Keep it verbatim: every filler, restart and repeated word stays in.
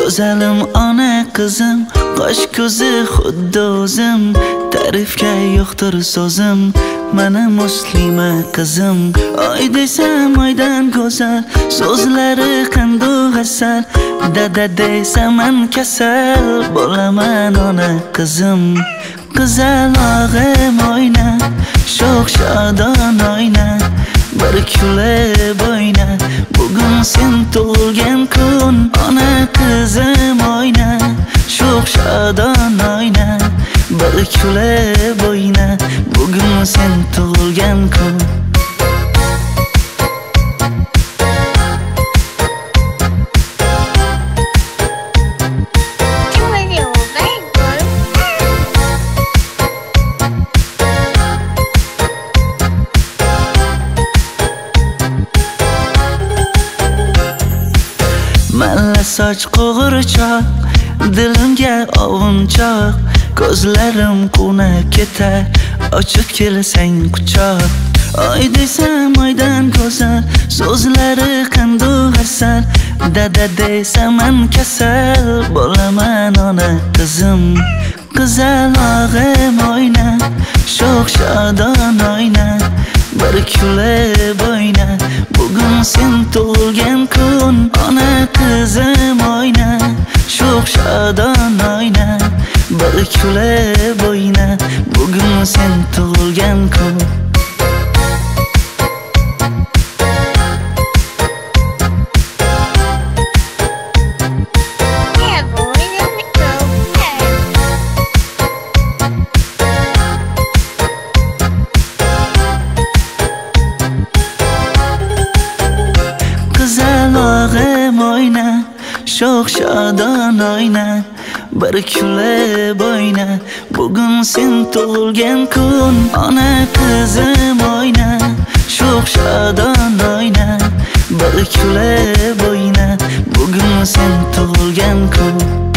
Go'zalim ona qizim, qosh ko'zi xuddi o'zim, ta'rifga yo'qdir so'zim, mana muslima qizim. Oy desam oydan go'zal, so'zlari qandoq asal, dada desam man kasal, bo'laman ona qizim. Qizalog'im oyna, sho'x shodon oyna, bir kulib oyna, bugun sen tug'ilgan kun. Ona qizim oyna, sho'x shodon oyna, bir kulib oyna, bugun sen tug'ilgan kun. Malla soch qo'g'irchoq, dilimga ovunchoq, ko'zlarim quvnab ketar, ochib kelsang quchoq. Oy desam oydan go'zal, so'zlari qandoq asal, dada desam man kasal, bo'laman ona qizim. Qizalog'im oyna, sho'x shodon oyna, bir kulib oyna, bugun sen tug'ilgan kun. Ona qizim oyna, sho'x shodon oyna, bir kulib oyna, bugun sen tug'ilgan kun. Qizalog'im oyna, sho'x shodon oyna, bir kulib oyna, bugun sen tug'ilgan kun. Ona qizim oyna, sho'x shodon oyna, bir kulib oyna, bugun sen tug'ilgan kun.